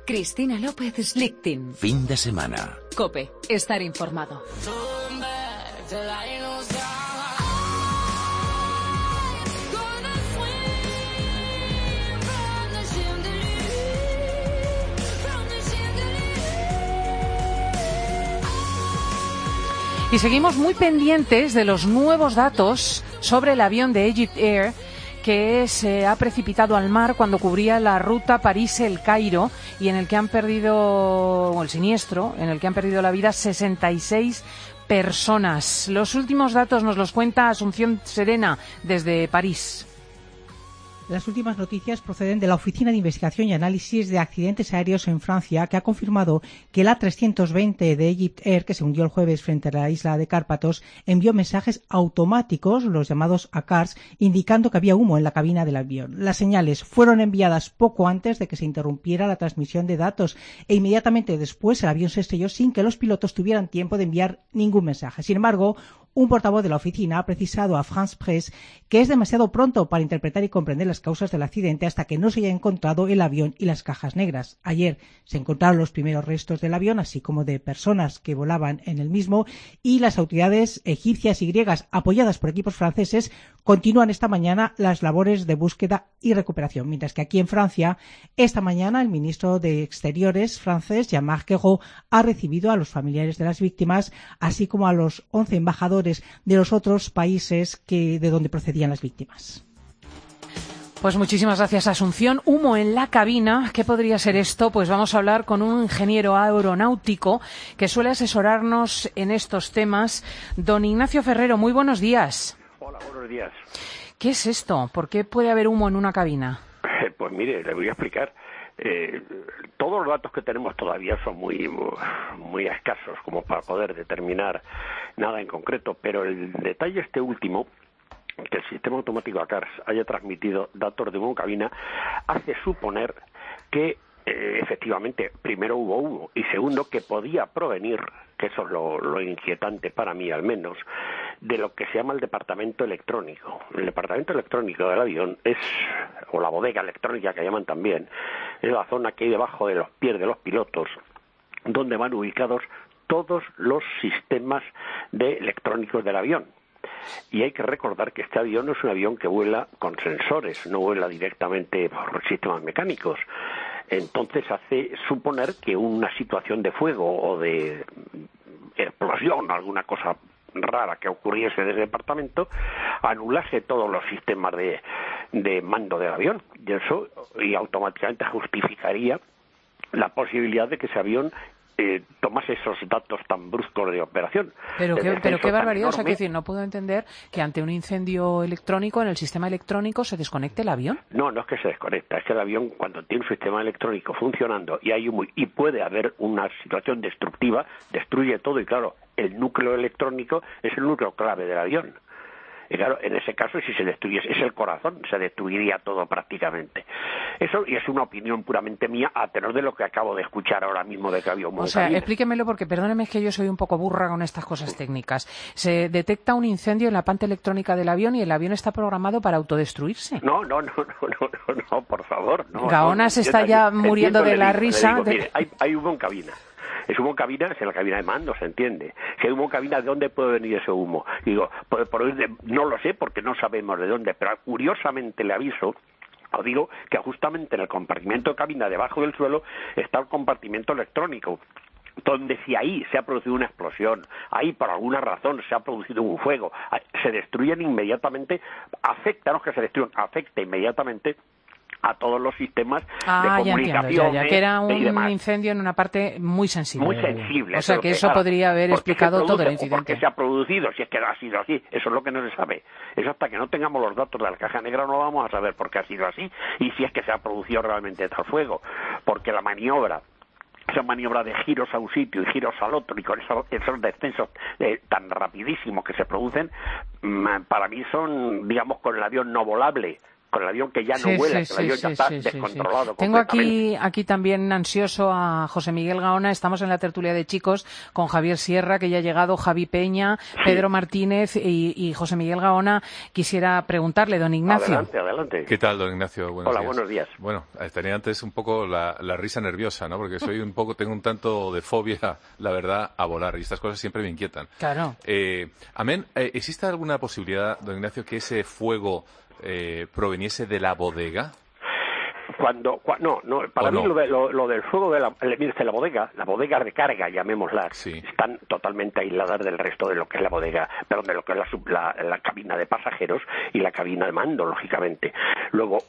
Cristina López Slichting. Fin de semana. COPE. Estar informado. Y seguimos muy pendientes de los nuevos datos sobre el avión de Egypt Air que se ha precipitado al mar cuando cubría la ruta París-El Cairo y en el que han perdido, o el siniestro, en el que han perdido la vida 66 personas. Los últimos datos nos los cuenta Asunción Serena desde París. Las últimas noticias proceden de la Oficina de Investigación y Análisis de Accidentes Aéreos en Francia, que ha confirmado que el A320 de Egypt Air, que se hundió el jueves frente a la isla de Cárpatos, envió mensajes automáticos, los llamados ACARS, indicando que había humo en la cabina del avión. Las señales fueron enviadas poco antes de que se interrumpiera la transmisión de datos e inmediatamente después el avión se estrelló sin que los pilotos tuvieran tiempo de enviar ningún mensaje. Sin embargo, un portavoz de la oficina ha precisado a France Presse que es demasiado pronto para interpretar y comprender las causas del accidente hasta que no se haya encontrado el avión y las cajas negras. Ayer se encontraron los primeros restos del avión, así como de personas que volaban en el mismo, y las autoridades egipcias y griegas, apoyadas por equipos franceses, continúan esta mañana las labores de búsqueda y recuperación. Mientras que aquí en Francia, esta mañana el ministro de Exteriores francés, Jean-Marc Ayrault, ha recibido a los familiares de las víctimas, así como a los 11 embajadores de los otros países de donde procedían las víctimas. Pues muchísimas gracias, Asunción. Humo en la cabina. ¿Qué podría ser esto? Pues vamos a hablar con un ingeniero aeronáutico que suele asesorarnos en estos temas. Don Ignacio Ferrero, muy buenos días. Hola, buenos días. ¿Qué es esto? ¿Por qué puede haber humo en una cabina? Pues mire, le voy a explicar. Todos los datos que tenemos todavía son muy escasos como para poder determinar nada en concreto, pero el detalle último, que el sistema automático ACARS haya transmitido datos de humo en cabina, hace suponer que efectivamente, primero hubo humo y segundo que podía provenir, que eso es lo inquietante para mí al menos, de lo que se llama el departamento electrónico. El departamento electrónico del avión o la bodega electrónica que llaman también, es la zona que hay debajo de los pies de los pilotos, donde van ubicados todos los sistemas electrónicos del avión. Y hay que recordar que este avión no es un avión que vuela con sensores, no vuela directamente por sistemas mecánicos. Entonces hace suponer que una situación de fuego o de explosión, alguna cosa rara que ocurriese desde el departamento, anulase todos los sistemas de mando del avión. Y automáticamente justificaría la posibilidad de que ese avión tomase esos datos tan bruscos de operación. Pero qué barbaridad. O sea, quiero decir, no puedo entender que ante un incendio electrónico, en el sistema electrónico, se desconecte el avión. No es que se desconecta, es que el avión, cuando tiene un sistema electrónico funcionando y hay y puede haber una situación destructiva, destruye todo y claro, el núcleo electrónico es el núcleo clave del avión. Y claro, en ese caso, si se destruyese, es el corazón, se destruiría todo prácticamente. Eso, y es una opinión puramente mía, a tenor de lo que acabo de escuchar ahora mismo de que había humo. O sea, explíquemelo, porque perdóneme, es que yo soy un poco burra con estas cosas técnicas. Se detecta un incendio en la parte electrónica del avión y el avión está programado para autodestruirse. No, por favor. Gaona se está ya muriendo de la risa. Mire, hay humo en cabina. Es humo en cabina, es en la cabina de mando, se entiende. Si hay humo en cabina, ¿de dónde puede venir ese humo? Digo, no lo sé porque no sabemos de dónde, pero curiosamente le aviso, os digo que justamente en el compartimento de cabina, debajo del suelo, está el compartimento electrónico, donde si ahí se ha producido una explosión, ahí por alguna razón se ha producido un fuego, se destruyen inmediatamente, afecta inmediatamente a todos los sistemas de comunicación. Ya, que era un incendio en una parte muy sensible. Muy sensible. O sea, que eso podría haber explicado todo el incidente. Porque se ha producido, si es que ha sido así, eso es lo que no se sabe. Eso hasta que no tengamos los datos de la caja negra no vamos a saber por qué ha sido así y si es que se ha producido realmente tal fuego. Porque la maniobra, esa maniobra de giros a un sitio y giros al otro y con esos descensos tan rapidísimos que se producen, para mí son, digamos, con el avión no volable, con el avión que ya no vuela, que el avión ya está descontrolado. Tengo aquí también ansioso a José Miguel Gaona. Estamos en la tertulia de chicos con Javier Sierra, que ya ha llegado, Javi Peña, Pedro Martínez y José Miguel Gaona. Quisiera preguntarle, don Ignacio. Adelante. ¿Qué tal, don Ignacio? Buenos días. Bueno, tenía antes un poco la risa nerviosa, ¿no? Porque tengo un tanto de fobia, la verdad, a volar, y estas cosas siempre me inquietan. Claro. Amén, ¿existe alguna posibilidad, don Ignacio, que ese fuego proveniese de la bodega? Para mí lo del fuego de la bodega de carga, llamémosla, están totalmente aisladas del resto de lo que es la bodega, de lo que es la cabina de pasajeros y la cabina de mando, lógicamente. Luego,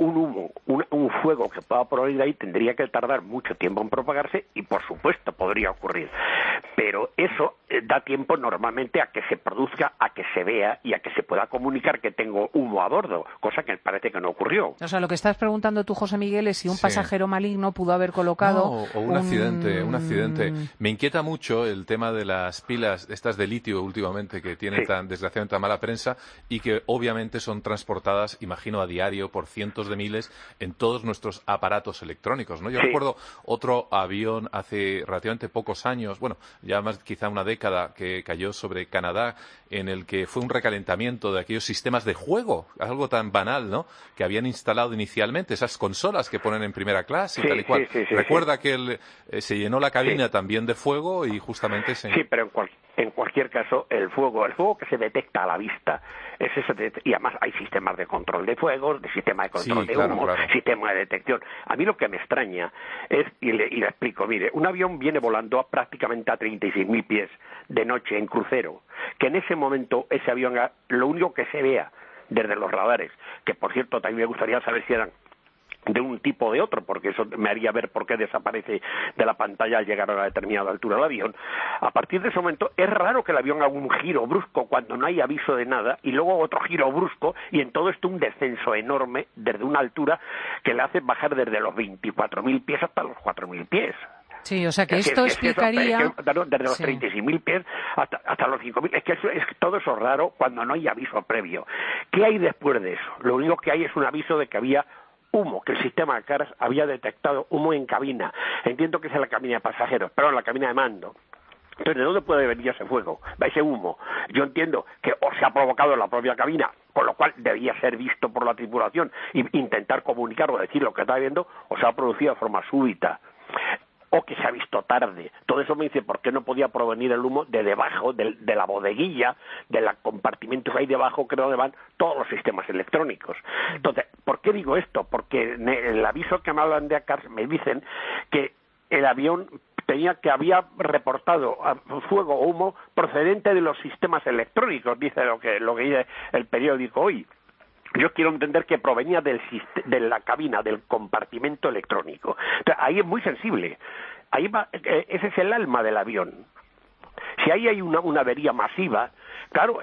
un fuego que pueda provenir de ahí tendría que tardar mucho tiempo en propagarse y, por supuesto, podría ocurrir. Pero eso da tiempo normalmente a que se produzca, a que se vea y a que se pueda comunicar que tengo humo a bordo, cosa que parece que no ocurrió. O sea, lo que estás preguntando tú, José Miguel, es si un pasajero maligno pudo haber colocado... o un accidente. Me inquieta mucho el tema de las pilas estas de litio últimamente, que tienen desgraciadamente tan mala prensa y que obviamente son transportadas, imagino, a diario por cientos de miles en todos nuestros aparatos electrónicos, ¿no? Yo recuerdo otro avión hace relativamente pocos años, ya más quizá una década, que cayó sobre Canadá, en el que fue un recalentamiento de aquellos sistemas de juego, algo tan banal, ¿no?, que habían instalado inicialmente, esas consolas que ponen en primera clase y tal y cual. Recuerda que se llenó la cabina también de fuego y justamente se... Sí, pero en cualquier caso, el fuego que se detecta a la vista, es ese, y además hay sistemas de control de fuegos, de sistema de control de humo, sistema de detección. A mí lo que me extraña es, y le explico, mire, un avión viene volando prácticamente a 36.000 pies de noche en crucero, que en ese momento ese avión, lo único que se vea desde los radares, que por cierto también me gustaría saber si eran de un tipo o de otro, porque eso me haría ver por qué desaparece de la pantalla al llegar a una determinada altura del avión. A partir de ese momento es raro que el avión haga un giro brusco cuando no hay aviso de nada y luego otro giro brusco, y en todo esto un descenso enorme desde una altura que le hace bajar desde los 24.000 pies hasta los 4.000 pies. Sí, o sea que esto explicaría... Desde los 36.000 pies hasta los 5.000. Es que todo eso es raro cuando no hay aviso previo. ¿Qué hay después de eso? Lo único que hay es un aviso de que había humo, que el sistema de caras había detectado humo en cabina. Entiendo que es en la cabina de pasajeros, pero en la cabina de mando. Entonces, ¿de dónde puede venir ese fuego, ese humo? Yo entiendo que o se ha provocado en la propia cabina, con lo cual debía ser visto por la tripulación e intentar comunicar o decir lo que está viendo, o se ha producido de forma súbita, o que se ha visto tarde. Todo eso me dice por qué no podía provenir el humo de debajo, de la bodeguilla, del compartimento que hay debajo, que es donde van todos los sistemas electrónicos. Entonces, ¿por qué digo esto? Porque en el aviso que me hablan de ACARS me dicen que el avión había reportado fuego o humo procedente de los sistemas electrónicos, dice lo que dice el periódico hoy. Yo quiero entender que provenía de la cabina, del compartimento electrónico. Entonces, ahí es muy sensible. Ese es el alma del avión. Si ahí hay una avería masiva, claro,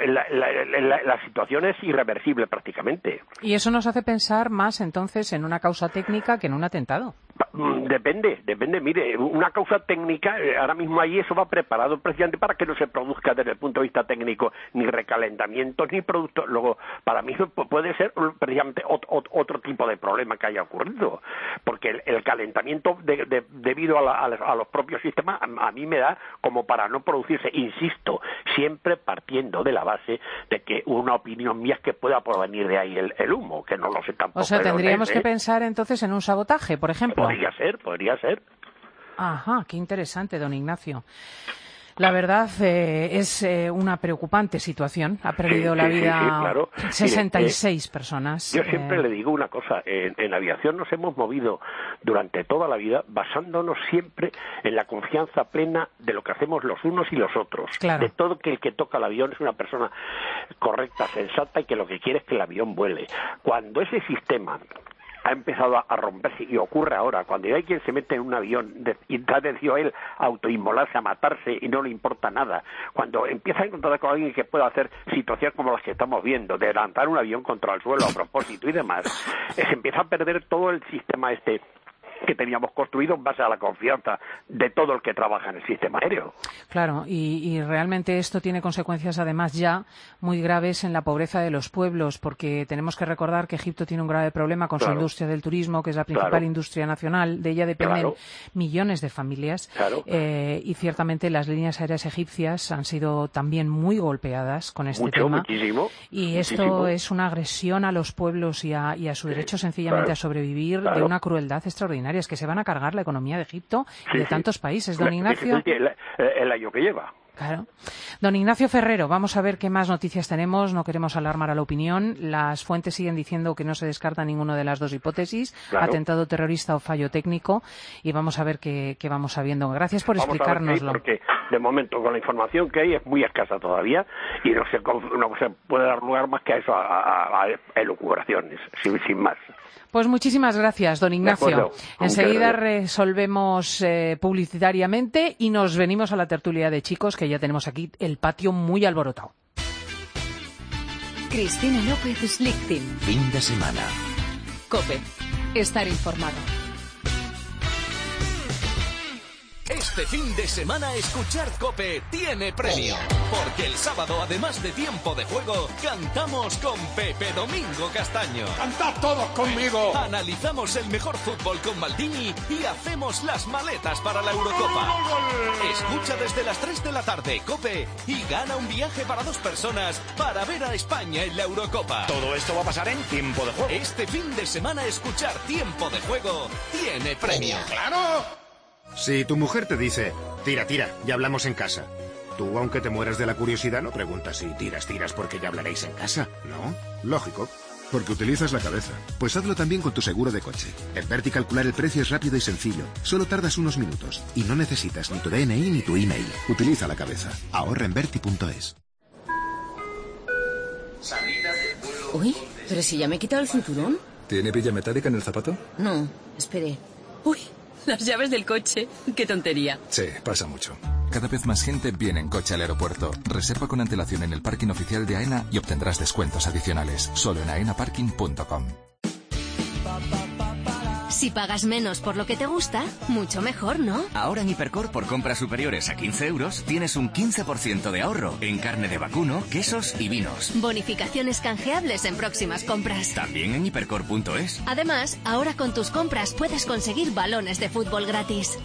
la situación es irreversible prácticamente. Y eso nos hace pensar más entonces en una causa técnica que en un atentado. Depende. Mire, una causa técnica, ahora mismo ahí eso va preparado precisamente para que no se produzca desde el punto de vista técnico ni recalentamientos ni productos. Luego, para mí puede ser precisamente otro tipo de problema que haya ocurrido, porque el calentamiento debido a los propios sistemas a mí me da como para no producirse, insisto, siempre partiendo de la base de que una opinión mía es que pueda provenir de ahí el humo, que no lo sé tampoco. O sea, tendríamos que pensar entonces en un sabotaje, por ejemplo. Podría ser. Ajá, qué interesante, don Ignacio. La verdad es una preocupante situación. Ha perdido la vida claro. 66 personas. Yo siempre le digo una cosa. En aviación nos hemos movido durante toda la vida basándonos siempre en la confianza plena de lo que hacemos los unos y los otros. Claro. De todo que el que toca el avión es una persona correcta, sensata y que lo que quiere es que el avión vuele. Cuando ese sistema ha empezado a romperse, y ocurre ahora, cuando hay quien se mete en un avión y ha decidido él autoinmolarse, a matarse y no le importa nada, cuando empieza a encontrar con alguien que pueda hacer situaciones como las que estamos viendo, de lanzar un avión contra el suelo a propósito y demás, se empieza a perder todo el sistema que teníamos construido en base a la confianza de todo el que trabaja en el sistema aéreo. Claro, y realmente esto tiene consecuencias además ya muy graves en la pobreza de los pueblos, porque tenemos que recordar que Egipto tiene un grave problema con su industria del turismo, que es la principal industria nacional. De ella dependen millones de familias. Y ciertamente las líneas aéreas egipcias han sido también muy golpeadas con este tema. Muchísimo. Y esto es una agresión a los pueblos y a su derecho sencillamente a sobrevivir de una crueldad extraordinaria. Es que se van a cargar la economía de Egipto y de tantos países, don Ignacio. El año que lleva. Claro. Don Ignacio Ferrero, vamos a ver qué más noticias tenemos. No queremos alarmar a la opinión. Las fuentes siguen diciendo que no se descarta ninguna de las dos hipótesis, atentado terrorista o fallo técnico, y vamos a ver qué vamos sabiendo. Gracias por explicárnoslo. Porque de momento con la información que hay es muy escasa todavía y no se puede dar lugar más que a eso, a elucubraciones, sin más. Pues muchísimas gracias, don Ignacio. Enseguida resolvemos publicitariamente y nos venimos a la tertulia de chicos, que ya tenemos aquí el patio muy alborotado. Cristina López Slichting. Fin de semana. COPE. Estar informado. Este fin de semana escuchar COPE tiene premio, porque el sábado, además de tiempo de juego, cantamos con Pepe Domingo Castaño. ¡Cantad todos conmigo! Analizamos el mejor fútbol con Maldini y hacemos las maletas para la Eurocopa. Escucha desde las 3 de la tarde COPE y gana un viaje para 2 personas para ver a España en la Eurocopa. Todo esto va a pasar en tiempo de juego. Este fin de semana escuchar tiempo de juego tiene premio. ¡Claro! Si tu mujer te dice, tira, ya hablamos en casa. Tú, aunque te mueras de la curiosidad, no preguntas si tiras porque ya hablaréis en casa, ¿no? Lógico. Porque utilizas la cabeza. Pues hazlo también con tu seguro de coche. En Verti calcular el precio es rápido y sencillo. Solo tardas unos minutos. Y no necesitas ni tu DNI ni tu email. Utiliza la cabeza. Ahorra en Verti.es. Uy, pero si ya me he quitado el cinturón. ¿Tiene pilla metálica en el zapato? No, espere. Uy, las llaves del coche. Qué tontería. Sí, pasa mucho. Cada vez más gente viene en coche al aeropuerto. Reserva con antelación en el parking oficial de AENA y obtendrás descuentos adicionales. Solo en aenaparking.com. Si pagas menos por lo que te gusta, mucho mejor, ¿no? Ahora en Hipercor, por compras superiores a 15 euros, tienes un 15% de ahorro en carne de vacuno, quesos y vinos. Bonificaciones canjeables en próximas compras. También en hipercor.es. Además, ahora con tus compras puedes conseguir balones de fútbol gratis.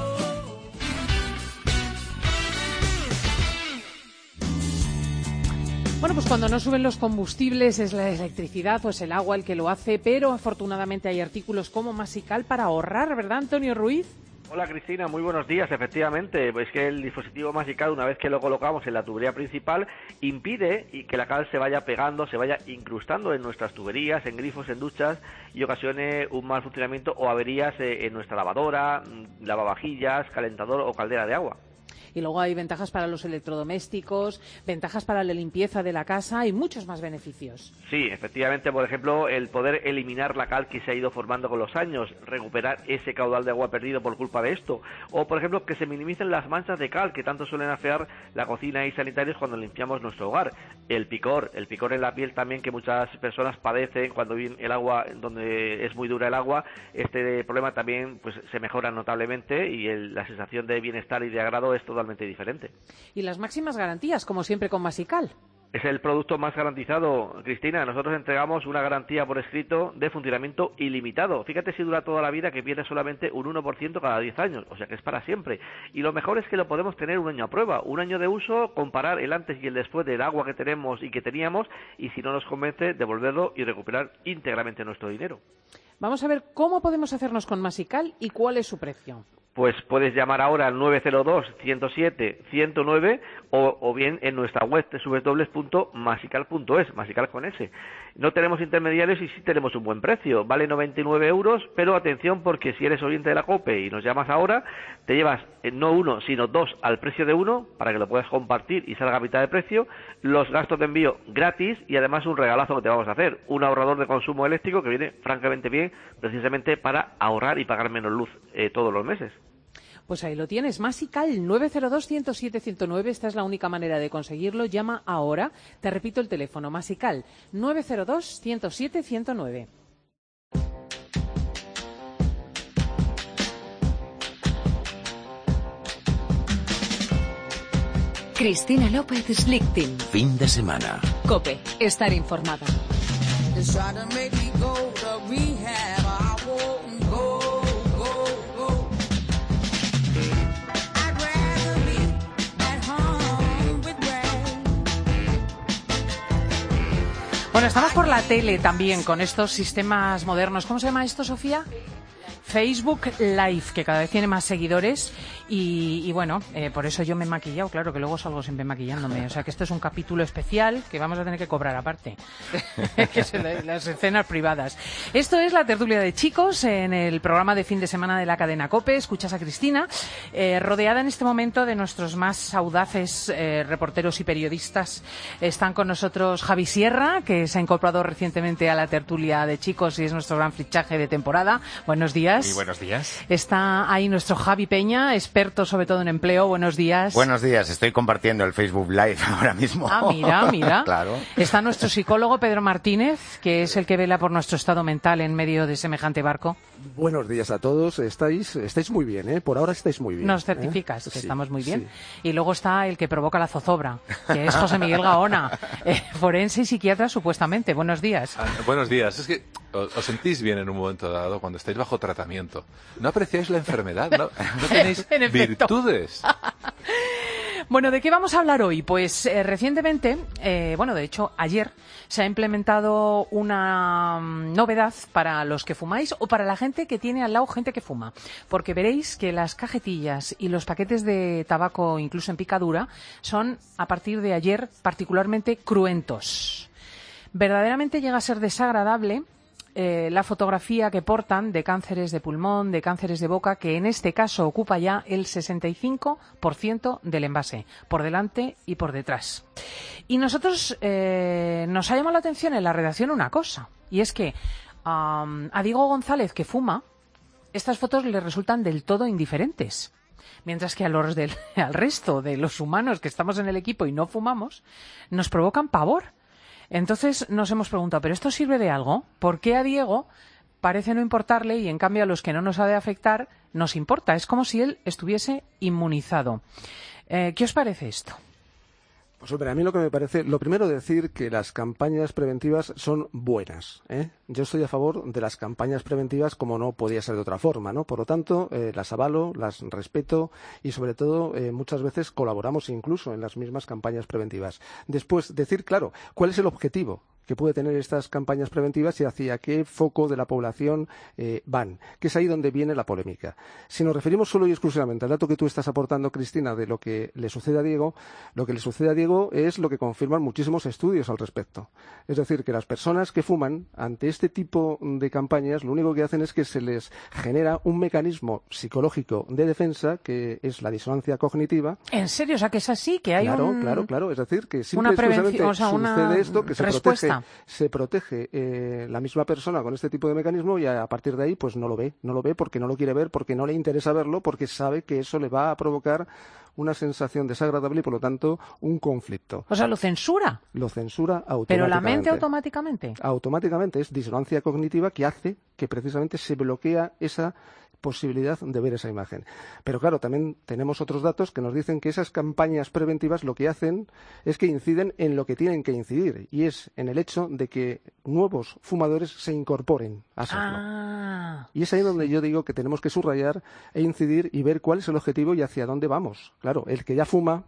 Bueno, pues cuando no suben los combustibles es la electricidad o es el agua el que lo hace, pero afortunadamente hay artículos como Masical para ahorrar, ¿verdad, Antonio Ruiz? Hola Cristina, muy buenos días. Efectivamente, pues que el dispositivo Masical, una vez que lo colocamos en la tubería principal, impide que la cal se vaya pegando, se vaya incrustando en nuestras tuberías, en grifos, en duchas y ocasione un mal funcionamiento o averías en nuestra lavadora, lavavajillas, calentador o caldera de agua. Y luego hay ventajas para los electrodomésticos, ventajas para la limpieza de la casa y muchos más beneficios. Sí, efectivamente, por ejemplo, el poder eliminar la cal que se ha ido formando con los años, recuperar ese caudal de agua perdido por culpa de esto, o por ejemplo que se minimicen las manchas de cal que tanto suelen afear la cocina y sanitarios cuando limpiamos nuestro hogar. El picor en la piel también que muchas personas padecen cuando viene el agua donde es muy dura el agua, este problema también pues se mejora notablemente y la sensación de bienestar y de agrado es totalmente diferente. Y las máximas garantías, como siempre con Masical. Es el producto más garantizado, Cristina. Nosotros entregamos una garantía por escrito de funcionamiento ilimitado. Fíjate si dura toda la vida, que pierde solamente un 1% cada 10 años, o sea que es para siempre. Y lo mejor es que lo podemos tener un año a prueba, un año de uso, comparar el antes y el después del agua que tenemos y que teníamos, y si no nos convence, devolverlo y recuperar íntegramente nuestro dinero. Vamos a ver cómo podemos hacernos con Masical y cuál es su precio. Pues puedes llamar ahora al 902-107-109 o bien en nuestra web www.masical.es, Masical con S. No tenemos intermediarios y sí tenemos un buen precio. Vale 99 euros, pero atención porque si eres oyente de la COPE y nos llamas ahora, te llevas no uno, sino 2 al precio de 1 para que lo puedas compartir y salga a mitad de precio, los gastos de envío gratis y además un regalazo que te vamos a hacer, un ahorrador de consumo eléctrico que viene francamente bien precisamente para ahorrar y pagar menos luz todos los meses. Pues ahí lo tienes, Masical 902-107-109, esta es la única manera de conseguirlo, llama ahora, te repito el teléfono, Masical 902-107-109. Cristina López Slichting. Fin de semana. COPE. Estar informado. Bueno, estamos por la tele también con estos sistemas modernos. ¿Cómo se llama esto, Sofía? Facebook Live, que cada vez tiene más seguidores y bueno, por eso yo me he maquillado, claro que luego salgo siempre maquillándome, o sea que esto es un capítulo especial que vamos a tener que cobrar aparte, que son las escenas privadas. Esto es la tertulia de chicos en el programa de fin de semana de la cadena COPE. Escuchas a Cristina, rodeada en este momento de nuestros más audaces reporteros y periodistas. Están con nosotros Javi Sierra, que se ha incorporado recientemente a la tertulia de chicos y es nuestro gran fichaje de temporada. Buenos días. Muy buenos días. Está ahí nuestro Javi Peña, experto sobre todo en empleo. Buenos días. Buenos días. Estoy compartiendo el Facebook Live ahora mismo. Ah, mira. Claro. Está nuestro psicólogo Pedro Martínez, que es el que vela por nuestro estado mental en medio de semejante barco. Buenos días a todos. Estáis muy bien, ¿eh? Por ahora estáis muy bien. Nos certificas que sí, estamos muy bien. Sí. Y luego está el que provoca la zozobra, que es José Miguel Gaona, forense y psiquiatra supuestamente. Buenos días. Buenos días. Es que os sentís bien en un momento dado cuando estáis bajo tratamiento. No apreciáis la enfermedad, no tenéis virtudes. Bueno, ¿de qué vamos a hablar hoy? Pues recientemente, de hecho ayer, se ha implementado una novedad para los que fumáis o para la gente que tiene al lado gente que fuma. Porque veréis que las cajetillas y los paquetes de tabaco, incluso en picadura, son a partir de ayer particularmente cruentos. Verdaderamente llega a ser desagradable la fotografía que portan de cánceres de pulmón, de cánceres de boca, que en este caso ocupa ya el 65% del envase, por delante y por detrás. Y nosotros nos ha llamado la atención en la redacción una cosa, y es que a Diego González, que fuma, estas fotos le resultan del todo indiferentes. Mientras que al resto de los humanos que estamos en el equipo y no fumamos, nos provocan pavor. Entonces nos hemos preguntado, ¿pero esto sirve de algo? ¿Por qué a Diego parece no importarle y en cambio a los que no nos ha de afectar nos importa? Es como si él estuviese inmunizado. ¿Qué os parece esto? Pues hombre, a mí lo que me parece, lo primero decir que las campañas preventivas son buenas, ¿eh? Yo estoy a favor de las campañas preventivas como no podía ser de otra forma, ¿no? Por lo tanto, las avalo, las respeto y sobre todo muchas veces colaboramos incluso en las mismas campañas preventivas. Después, decir, claro, ¿cuál es el objetivo que puede tener estas campañas preventivas y hacia qué foco de la población van? Que es ahí donde viene la polémica. Si nos referimos solo y exclusivamente al dato que tú estás aportando, Cristina, de lo que le sucede a Diego, lo que le sucede a Diego es lo que confirman muchísimos estudios al respecto. Es decir, que las personas que fuman, ante este tipo de campañas, lo único que hacen es que se les genera un mecanismo psicológico de defensa, que es la disonancia cognitiva. ¿En serio? O sea, que es así, que hay Claro. Es decir, que simple y exclusivamente sucede esto, que se protege la misma persona con este tipo de mecanismo y a partir de ahí pues no lo ve porque no lo quiere ver, porque no le interesa verlo, porque sabe que eso le va a provocar una sensación desagradable y por lo tanto un conflicto. O sea, lo censura. Lo censura automáticamente. ¿Pero la mente automáticamente? Automáticamente, es disonancia cognitiva que hace que precisamente se bloquea esa posibilidad de ver esa imagen. Pero claro, también tenemos otros datos que nos dicen que esas campañas preventivas lo que hacen es que inciden en lo que tienen que incidir, y es en el hecho de que nuevos fumadores se incorporen a serlo. Y es ahí donde yo digo que tenemos que subrayar e incidir y ver cuál es el objetivo y hacia dónde vamos. Claro, el que ya fuma,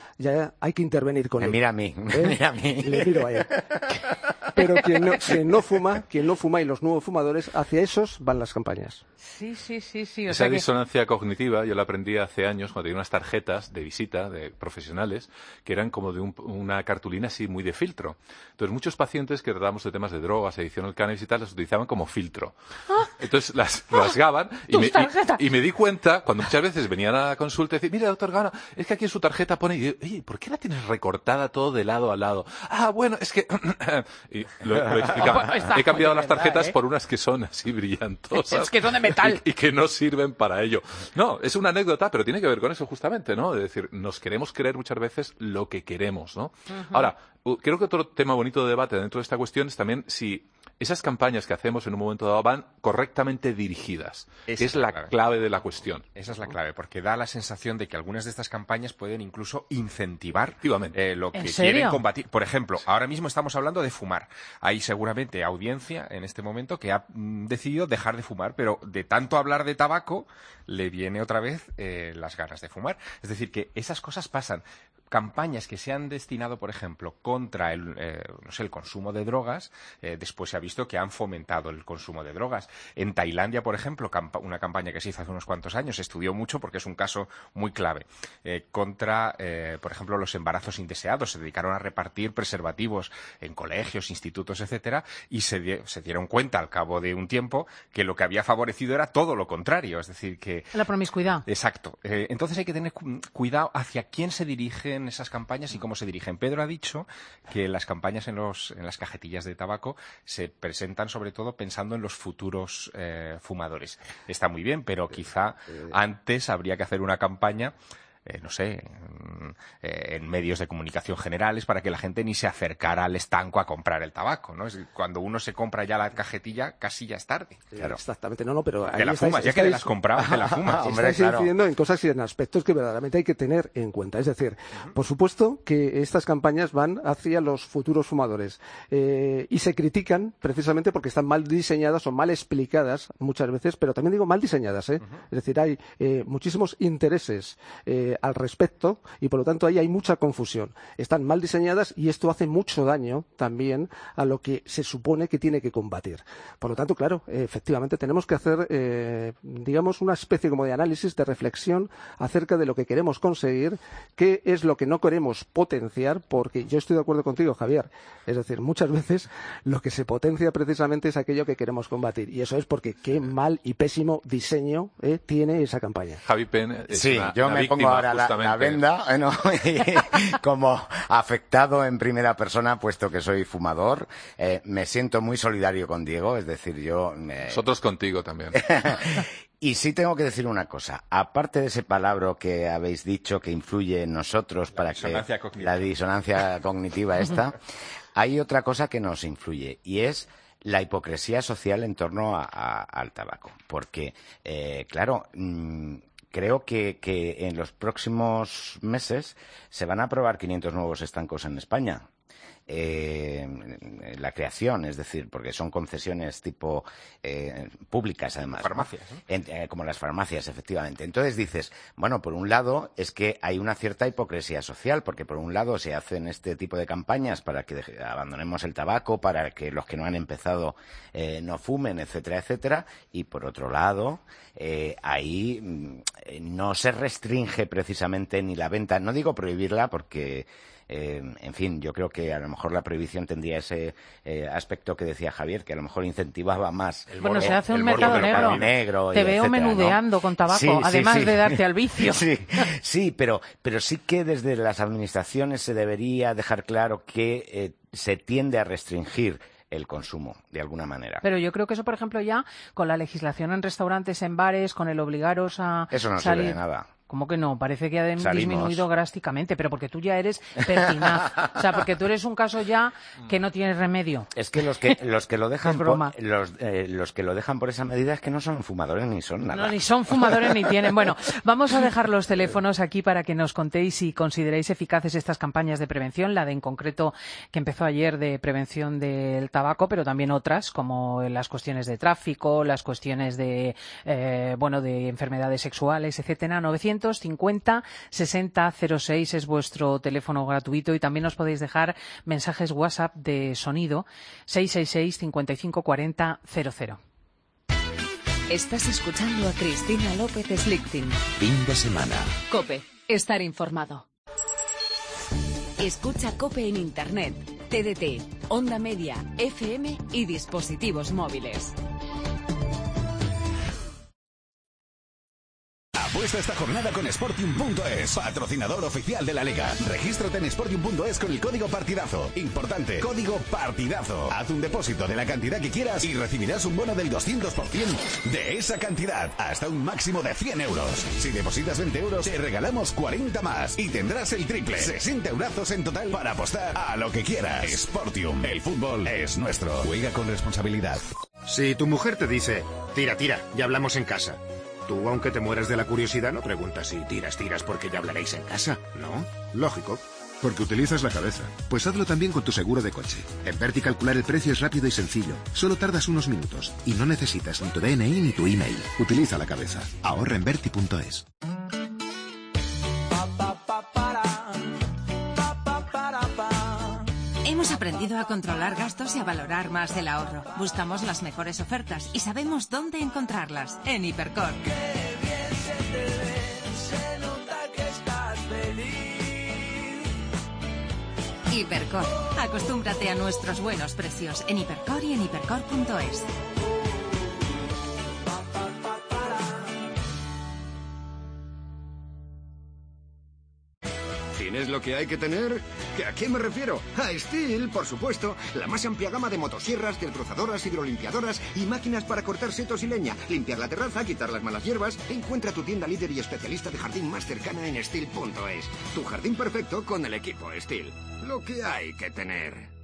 ya hay que intervenir con él. Mira a mí, mira a mí. Le miro a él. Pero quien no fuma y los nuevos fumadores, hacia esos van las campañas. Sí. Esa disonancia cognitiva yo la aprendí hace años cuando tenía unas tarjetas de visita de profesionales que eran como de una cartulina así muy de filtro. Entonces muchos pacientes que tratábamos de temas de drogas, adicción al cannabis y tal, las utilizaban como filtro. Entonces las rasgaban y me di cuenta cuando muchas veces venían a la consulta y decían, mira doctor Gaona, es que aquí en su tarjeta pone, y yo, oye, ¿por qué la tienes recortada todo de lado a lado? Bueno, es que... y lo explicaba. He cambiado las tarjetas por unas que son así brillantosas. Es que son de metal. Y que no sirven para ello. No, es una anécdota, pero tiene que ver con eso justamente, ¿no? Es decir, nos queremos creer muchas veces lo que queremos, ¿no? Ahora, creo que otro tema bonito de debate dentro de esta cuestión es también si esas campañas que hacemos en un momento dado van correctamente dirigidas, que es la clave de la cuestión. Esa es la clave, porque da la sensación de que algunas de estas campañas pueden incluso incentivar lo que quieren combatir. Por ejemplo, ahora mismo estamos hablando de fumar. Hay seguramente audiencia en este momento que ha decidido dejar de fumar, pero de tanto hablar de tabaco le viene otra vez las ganas de fumar. Es decir, que esas cosas pasan. Campañas que se han destinado, por ejemplo, contra el consumo de drogas, después se ha visto que han fomentado el consumo de drogas. En Tailandia, por ejemplo, una campaña que se hizo hace unos cuantos años, se estudió mucho porque es un caso muy clave, contra, por ejemplo, los embarazos indeseados. Se dedicaron a repartir preservativos en colegios, institutos, etcétera, y se dieron cuenta al cabo de un tiempo que lo que había favorecido era todo lo contrario, es decir, que... La promiscuidad. Exacto. Entonces hay que tener cuidado hacia quién se dirigen esas campañas y cómo se dirigen. Pedro ha dicho que las campañas en las cajetillas de tabaco se presentan sobre todo pensando en los futuros fumadores. Está muy bien, pero quizá antes habría que hacer una campaña en medios de comunicación generales para que la gente ni se acercara al estanco a comprar el tabaco, ¿no? Cuando uno se compra ya la cajetilla, casi ya es tarde. Claro. Exactamente, pero te la fumas, ya que te la has comprado, te la fumas. Estáis incidiendo en cosas y en aspectos que verdaderamente hay que tener en cuenta. Es decir, por supuesto que estas campañas van hacia los futuros fumadores y se critican precisamente porque están mal diseñadas o mal explicadas muchas veces, pero también digo mal diseñadas, Es decir, hay muchísimos intereses al respecto y por lo tanto ahí hay mucha confusión. Están mal diseñadas y esto hace mucho daño también a lo que se supone que tiene que combatir. Por lo tanto, claro, efectivamente tenemos que hacer una especie como de análisis, de reflexión acerca de lo que queremos conseguir, qué es lo que no queremos potenciar, porque yo estoy de acuerdo contigo, Javier. Es decir, muchas veces lo que se potencia precisamente es aquello que queremos combatir y eso es porque qué mal y pésimo diseño tiene esa campaña. Javi Penn es yo me pongo ahora la venda, como afectado en primera persona, puesto que soy fumador. Me siento muy solidario con Diego, es decir, Nosotros contigo también. Y sí tengo que decir una cosa. Aparte de ese palabra que habéis dicho que influye en nosotros para que la disonancia cognitiva esta, hay otra cosa que nos influye y es la hipocresía social en torno al tabaco. Porque, creo que en los próximos meses se van a aprobar 500 nuevos estancos en España. La creación, es decir, porque son concesiones tipo públicas además, farmacias, ¿no? Como las farmacias, efectivamente. Entonces dices, bueno, por un lado es que hay una cierta hipocresía social, porque por un lado se hacen este tipo de campañas para que abandonemos el tabaco, para que los que no han empezado no fumen, etcétera, etcétera, y por otro lado ahí no se restringe precisamente ni la venta, no digo prohibirla porque en fin, yo creo que a lo mejor la prohibición tendría ese aspecto que decía Javier, que a lo mejor incentivaba más. Se hace un mercado negro. Te veo menudeando, ¿no? Con tabaco, además de darte al vicio. Sí, pero sí que desde las administraciones se debería dejar claro que se tiende a restringir el consumo, de alguna manera. Pero yo creo que eso, por ejemplo, ya con la legislación en restaurantes, en bares, con el obligaros a eso no sirve de nada. ¿Cómo que no? Parece que ha disminuido drásticamente, pero porque tú ya eres pertinaz. O sea, porque tú eres un caso ya que no tienes remedio. Es que los que lo dejan los que lo dejan por esa medida es que no son fumadores ni son nada. No, ni son fumadores ni tienen. Bueno, vamos a dejar los teléfonos aquí para que nos contéis si consideráis eficaces estas campañas de prevención, la de en concreto que empezó ayer de prevención del tabaco, pero también otras como las cuestiones de tráfico, las cuestiones de de enfermedades sexuales, etcétera. 950-6006 es vuestro teléfono gratuito y también os podéis dejar mensajes WhatsApp de sonido 666-5540-00. Estás escuchando a Cristina López Slichting. Fin de semana. COPE. Estar informado. Escucha COPE en Internet, TDT, Onda Media, FM y dispositivos móviles. Apuesta esta jornada con Sportium.es, patrocinador oficial de la Liga. Regístrate en Sportium.es con el código partidazo. Importante, código partidazo. Haz un depósito de la cantidad que quieras y recibirás un bono del 200% de esa cantidad, hasta un máximo de 100 euros. Si depositas 20 euros, te regalamos 40 más y tendrás el triple. 60 eurazos en total para apostar a lo que quieras. Sportium, el fútbol es nuestro. Juega con responsabilidad. Si tu mujer te dice, tira, tira, ya hablamos en casa. Tú, aunque te mueras de la curiosidad, no preguntas si tiras porque ya hablaréis en casa, ¿no? Lógico. Porque utilizas la cabeza. Pues hazlo también con tu seguro de coche. En Verti calcular el precio es rápido y sencillo. Solo tardas unos minutos. Y no necesitas ni tu DNI ni tu email. Utiliza la cabeza. Ahorra en Verti.es. Hemos aprendido a controlar gastos y a valorar más el ahorro. Buscamos las mejores ofertas y sabemos dónde encontrarlas. En Hipercor. Qué bien se te ve, se nota que estás feliz. Hipercor. Acostúmbrate a nuestros buenos precios en Hipercor y en hipercor.es. ¿Tienes lo que hay que tener? ¿A qué me refiero? A Stihl, por supuesto. La más amplia gama de motosierras, desbrozadoras, hidrolimpiadoras y máquinas para cortar setos y leña, limpiar la terraza, quitar las malas hierbas. Encuentra tu tienda líder y especialista de jardín más cercana en Stihl.es. Tu jardín perfecto con el equipo Stihl. Lo que hay que tener.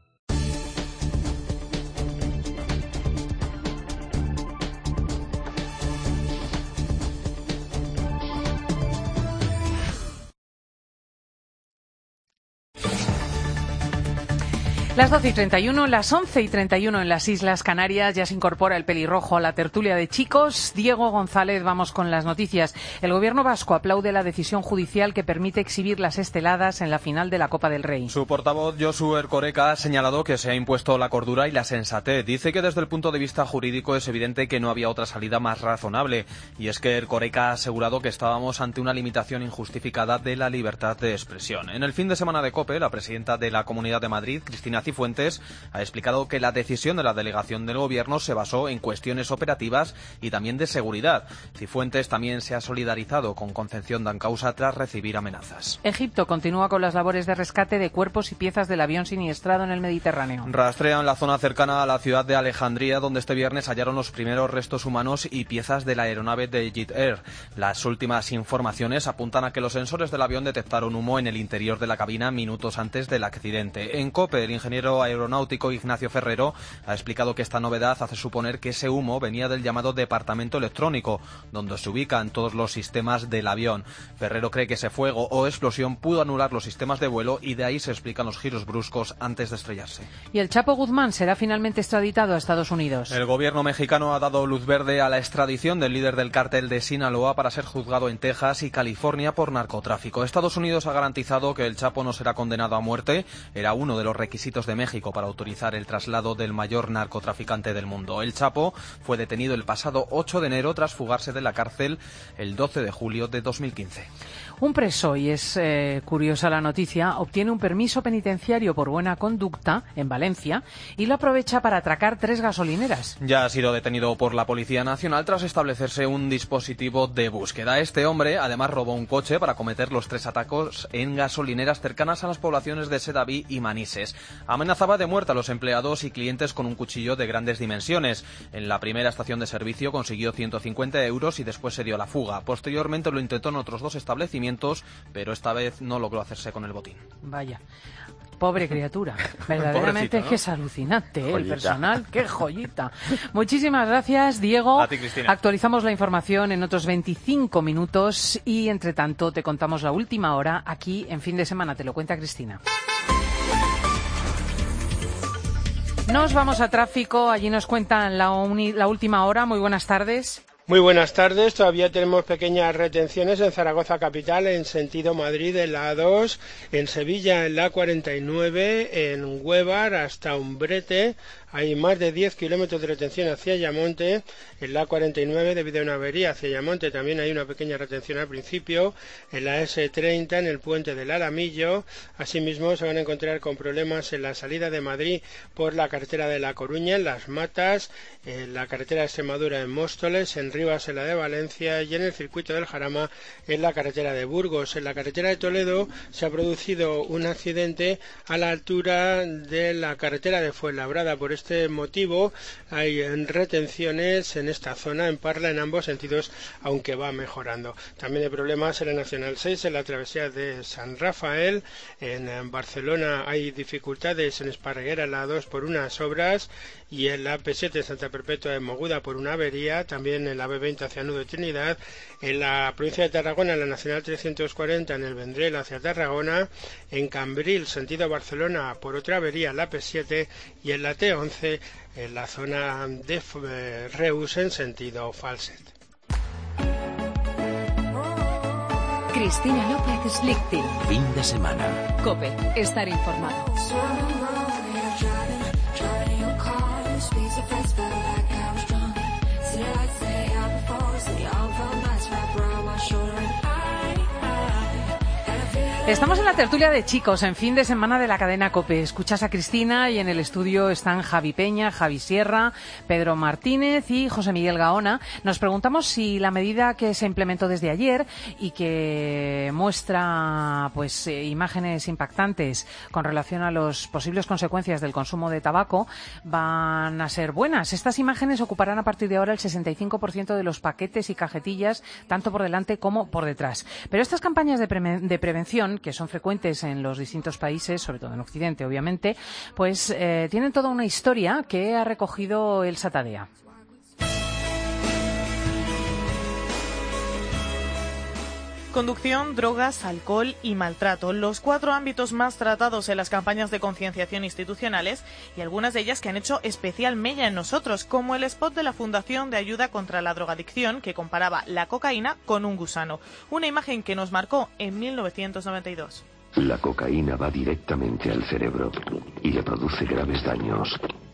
Las 12:31, las 11:31 en las Islas Canarias. Ya se incorpora el pelirrojo a la tertulia de chicos. Diego González, vamos con las noticias. El gobierno vasco aplaude la decisión judicial que permite exhibir las esteladas en la final de la Copa del Rey. Su portavoz, Josu Erkoreka, ha señalado que se ha impuesto la cordura y la sensatez. Dice que desde el punto de vista jurídico es evidente que no había otra salida más razonable. Y es que Erkoreka ha asegurado que estábamos ante una limitación injustificada de la libertad de expresión. En el fin de semana de COPE, la presidenta de la Comunidad de Madrid, Cristina Cifuentes, ha explicado que la decisión de la delegación del gobierno se basó en cuestiones operativas y también de seguridad. Cifuentes también se ha solidarizado con Concepción Dancausa tras recibir amenazas. Egipto continúa con las labores de rescate de cuerpos y piezas del avión siniestrado en el Mediterráneo. Rastrean la zona cercana a la ciudad de Alejandría, donde este viernes hallaron los primeros restos humanos y piezas de la aeronave de Egypt Air. Las últimas informaciones apuntan a que los sensores del avión detectaron humo en el interior de la cabina minutos antes del accidente. En COPE, el ingeniero aeronáutico Ignacio Ferrero ha explicado que esta novedad hace suponer que ese humo venía del llamado departamento electrónico, donde se ubican todos los sistemas del avión. Ferrero cree que ese fuego o explosión pudo anular los sistemas de vuelo y de ahí se explican los giros bruscos antes de estrellarse. ¿Y el Chapo Guzmán será finalmente extraditado a Estados Unidos? El gobierno mexicano ha dado luz verde a la extradición del líder del cártel de Sinaloa para ser juzgado en Texas y California por narcotráfico. Estados Unidos ha garantizado que el Chapo no será condenado a muerte. Era uno de los requisitos de México para autorizar el traslado del mayor narcotraficante del mundo. El Chapo fue detenido el pasado 8 de enero tras fugarse de la cárcel el 12 de julio de 2015. Un preso, y es curiosa la noticia, obtiene un permiso penitenciario por buena conducta en Valencia y lo aprovecha para atracar 3 gasolineras. Ya ha sido detenido por la Policía Nacional tras establecerse un dispositivo de búsqueda. Este hombre además robó un coche para cometer los 3 atracos en gasolineras cercanas a las poblaciones de Sedaví y Manises. Amenazaba de muerte a los empleados y clientes con un cuchillo de grandes dimensiones. En la primera estación de servicio consiguió 150 euros y después se dio la fuga. Posteriormente lo intentó en otros 2 establecimientos, pero esta vez no logró hacerse con el botín. Vaya, pobre criatura. Verdaderamente es que es alucinante, el personal, qué joyita. Muchísimas gracias, Diego. A ti, Cristina. Actualizamos la información en otros 25 minutos y, entre tanto, te contamos la última hora aquí en Fin de Semana. Te lo cuenta Cristina. Nos vamos a tráfico, allí nos cuentan la última hora. Muy buenas tardes. Muy buenas tardes, todavía tenemos pequeñas retenciones en Zaragoza capital en sentido Madrid en la A2, en Sevilla en la A49, en Huévar hasta Umbrete, hay más de 10 kilómetros de retención hacia Ayamonte, en la 49 debido a una avería hacia Ayamonte también hay una pequeña retención al principio, en la S30 en el puente del Alamillo, asimismo se van a encontrar con problemas en la salida de Madrid por la carretera de La Coruña, en Las Matas, en la carretera de Extremadura en Móstoles, en Rivas en la de Valencia y en el circuito del Jarama en la carretera de Burgos. En la carretera de Toledo se ha producido un accidente a la altura de la carretera de Fuenlabrada. Por este motivo hay retenciones en esta zona, en Parla, en ambos sentidos, aunque va mejorando. También hay problemas en la Nacional 6, en la travesía de San Rafael. En Barcelona hay dificultades en Esparreguera, en la 2 por unas obras, y en la P7 Santa Perpetua de Moguda por una avería, también en la B20 hacia Nudo de Trinidad, en la provincia de Tarragona, en la Nacional 340 en el Vendrell hacia Tarragona, en Cambril, sentido Barcelona, por otra avería, la P7, y en la T11 en la zona de Reus en sentido Falset. Cristina López Slichting. Fin de semana. COPE. Estar informado. Estamos en la tertulia de chicos, en fin de semana de la cadena COPE. Escuchas a Cristina y en el estudio están Javi Peña, Javi Sierra, Pedro Martínez y José Miguel Gaona. Nos preguntamos si la medida que se implementó desde ayer y que muestra pues imágenes impactantes con relación a las posibles consecuencias del consumo de tabaco van a ser buenas. Estas imágenes ocuparán a partir de ahora el 65% de los paquetes y cajetillas, tanto por delante como por detrás. Pero estas campañas de prevención, que son frecuentes en los distintos países, sobre todo en Occidente, obviamente, pues tienen toda una historia que ha recogido el Satadea. Conducción, drogas, alcohol y maltrato, los 4 ámbitos más tratados en las campañas de concienciación institucionales y algunas de ellas que han hecho especial mella en nosotros, como el spot de la Fundación de Ayuda contra la Drogadicción que comparaba la cocaína con un gusano, una imagen que nos marcó en 1992. La cocaína va directamente al cerebro y le produce graves daños.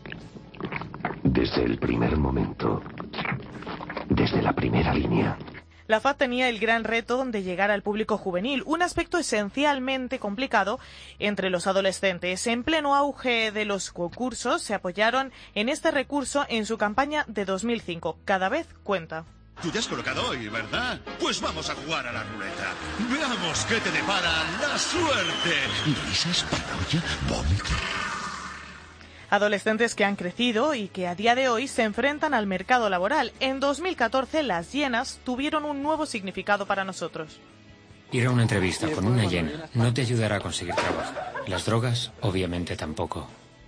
Desde el primer momento, desde la primera línea. La FAD tenía el gran reto de llegar al público juvenil, un aspecto esencialmente complicado entre los adolescentes. En pleno auge de los concursos, se apoyaron en este recurso en su campaña de 2005. Cada vez cuenta. Tú ya has colocado hoy, ¿verdad? Pues vamos a jugar a la ruleta. Veamos qué te depara la suerte. Risas, paranoia, vómito. Adolescentes que han crecido y que a día de hoy se enfrentan al mercado laboral. En 2014 las hienas tuvieron un nuevo significado para nosotros. Ir a una entrevista con una hiena no te ayudará a conseguir trabajo. Las drogas, obviamente, tampoco.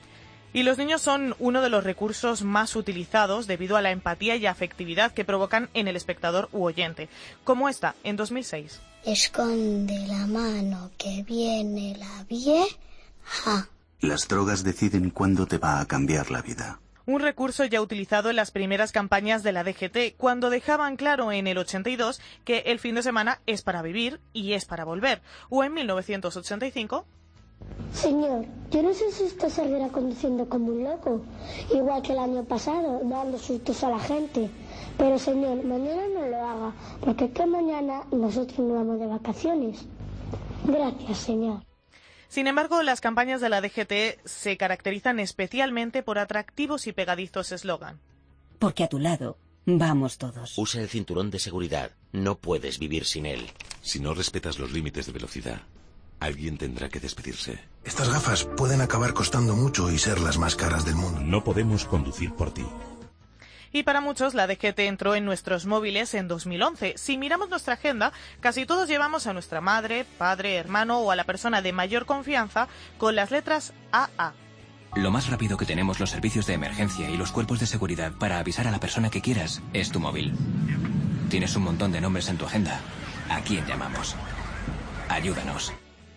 Y los niños son uno de los recursos más utilizados debido a la empatía y afectividad que provocan en el espectador u oyente, como esta en 2006. Esconde la mano que viene la vieja. Las drogas deciden cuándo te va a cambiar la vida. Un recurso ya utilizado en las primeras campañas de la DGT, cuando dejaban claro en el 82 que el fin de semana es para vivir y es para volver. O en 1985... Señor, yo no sé si usted seguirá conduciendo como un loco, igual que el año pasado, dando sustos a la gente. Pero señor, mañana no lo haga, porque que mañana nosotros nos vamos de vacaciones. Gracias, señor. Sin embargo, las campañas de la DGT se caracterizan especialmente por atractivos y pegadizos eslogan. Porque a tu lado vamos todos. Usa el cinturón de seguridad. No puedes vivir sin él. Si no respetas los límites de velocidad, alguien tendrá que despedirse. Estas gafas pueden acabar costando mucho y ser las más caras del mundo. No podemos conducir por ti. Y para muchos la DGT entró en nuestros móviles en 2011. Si miramos nuestra agenda, casi todos llevamos a nuestra madre, padre, hermano o a la persona de mayor confianza con las letras AA. Lo más rápido que tenemos los servicios de emergencia y los cuerpos de seguridad para avisar a la persona que quieras es tu móvil. Tienes un montón de nombres en tu agenda. ¿A quién llamamos? Ayúdanos.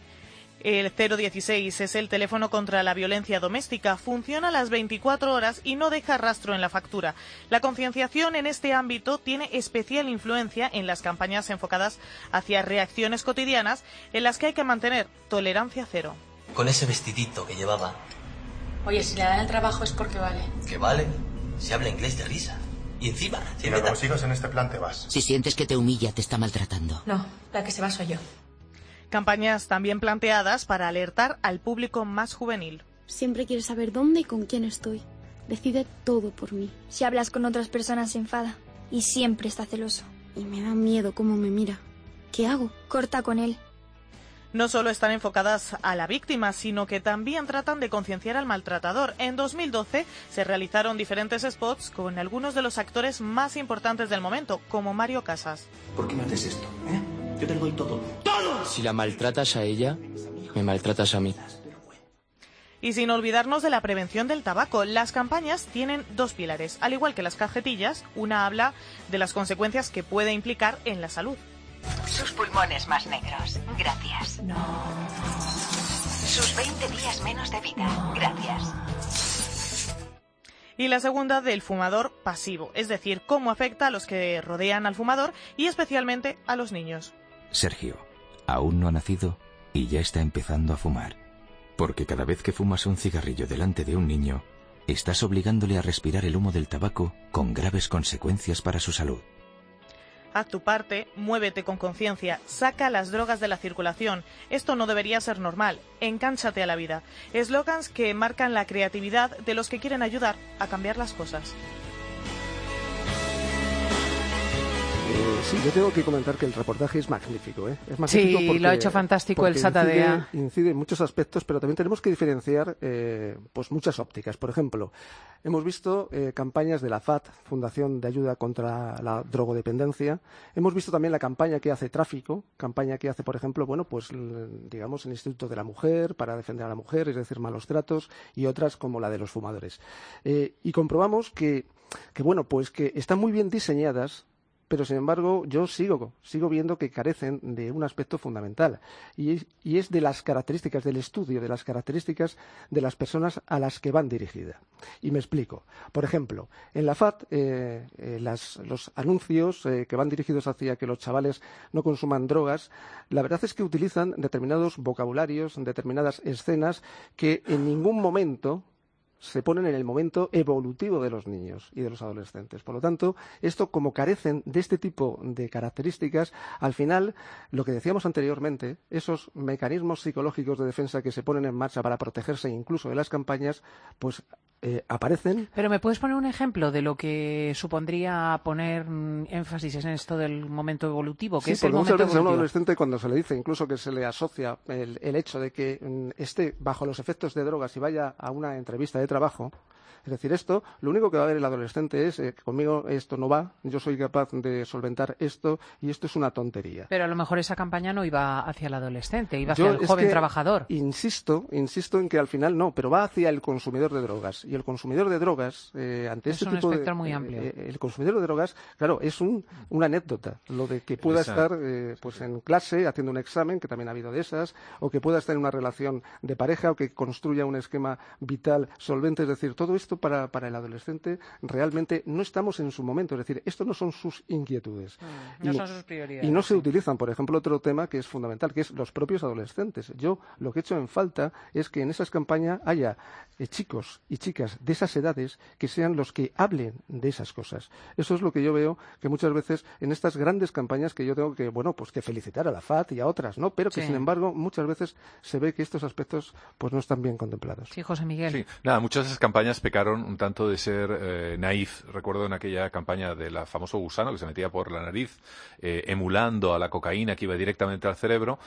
El 016 es el teléfono contra la violencia doméstica. Funciona a las 24 horas y no deja rastro en la factura. La concienciación en este ámbito tiene especial influencia en las campañas enfocadas hacia reacciones cotidianas en las que hay que mantener tolerancia cero. Con ese vestidito que llevaba, Oye, si le dan el trabajo es porque vale. ¿Qué vale? Se habla inglés de risa. Y encima... Si no consigas en este plan, te vas. Si sientes que te humilla, te está maltratando. No, la que se va soy yo. Campañas también planteadas para alertar al público más juvenil. Siempre quiere saber dónde y con quién estoy. Decide todo por mí. Si hablas con otras personas se enfada y siempre está celoso. Y me da miedo cómo me mira. ¿Qué hago? Corta con él. No solo están enfocadas a la víctima, sino que también tratan de concienciar al maltratador. En 2012 se realizaron diferentes spots con algunos de los actores más importantes del momento, como Mario Casas. ¿Por qué me haces esto? Yo te lo doy todo. ¡Todo! Si la maltratas a ella, me maltratas a mí. Y sin olvidarnos de la prevención del tabaco, las campañas tienen dos pilares. Al igual que las cajetillas, una habla de las consecuencias que puede implicar en la salud. Sus pulmones más negros. Gracias. No. Sus 20 días menos de vida. Gracias. Y la segunda del fumador pasivo, es decir, cómo afecta a los que rodean al fumador y especialmente a los niños. Sergio, aún no ha nacido y ya está empezando a fumar. Porque cada vez que fumas un cigarrillo delante de un niño, estás obligándole a respirar el humo del tabaco con graves consecuencias para su salud. Haz tu parte, muévete con conciencia, saca las drogas de la circulación. Esto no debería ser normal. Encánchate a la vida. Eslogans que marcan la creatividad de los que quieren ayudar a cambiar las cosas. Sí, yo tengo que comentar que el reportaje es magnífico, ¿eh? Es magnífico sí, porque, lo ha hecho fantástico el Satadea. Incide en muchos aspectos, pero también tenemos que diferenciar pues muchas ópticas. Por ejemplo, hemos visto campañas de la FAT, Fundación de Ayuda contra la Drogodependencia. Hemos visto también la campaña que hace Tráfico, campaña que hace, por ejemplo, bueno, pues digamos el Instituto de la Mujer para defender a la mujer, es decir, malos tratos, y otras como la de los fumadores. Y comprobamos que bueno, pues que están muy bien diseñadas, pero sin embargo yo sigo viendo que carecen de un aspecto fundamental y es de las características del estudio, de las características de las personas a las que van dirigidas. Y me explico. Por ejemplo, en la FAT los anuncios que van dirigidos hacia que los chavales no consuman drogas, la verdad es que utilizan determinados vocabularios, determinadas escenas que en ningún momento se ponen en el momento evolutivo de los niños y de los adolescentes. Por lo tanto, esto, como carecen de este tipo de características, al final, lo que decíamos anteriormente, esos mecanismos psicológicos de defensa que se ponen en marcha para protegerse incluso de las campañas, pues aparecen. Pero ¿me puedes poner un ejemplo de lo que supondría poner énfasis en esto del momento evolutivo? Sí, porque muchas veces a un adolescente, cuando se le dice, incluso que se le asocia el hecho de que esté bajo los efectos de drogas y vaya a una entrevista de trabajo, es decir, esto, lo único que va a ver el adolescente es conmigo esto no va, yo soy capaz de solventar esto y esto es una tontería. Pero a lo mejor esa campaña no iba hacia el adolescente, iba hacia el joven trabajador. Insisto en que al final no, pero va hacia el consumidor de drogas. Y el consumidor de drogas, ante este tipo de... Es un espectro muy amplio. El consumidor de drogas, claro, es una anécdota. Lo de que pueda estar pues en clase haciendo un examen, que también ha habido de esas, o que pueda estar en una relación de pareja, o que construya un esquema vital solvente. Es decir, todo esto para el adolescente realmente no estamos en su momento, es decir, esto no son sus inquietudes. No son sus prioridades. Y no se utilizan, por ejemplo, otro tema que es fundamental, que es los propios adolescentes. Yo lo que he hecho en falta es que en esas campañas haya chicos y chicas de esas edades que sean los que hablen de esas cosas. Eso es lo que yo veo que muchas veces en estas grandes campañas que yo tengo que, bueno, pues que felicitar a la FAT y a otras, ¿no? Pero que sin embargo muchas veces se ve que estos aspectos pues no están bien contemplados. Sí, José Miguel. Sí, nada, muchas de esas campañas pecaron un tanto de ser naif. Recuerdo en aquella campaña del famoso gusano que se metía por la nariz, emulando a la cocaína que iba directamente al cerebro.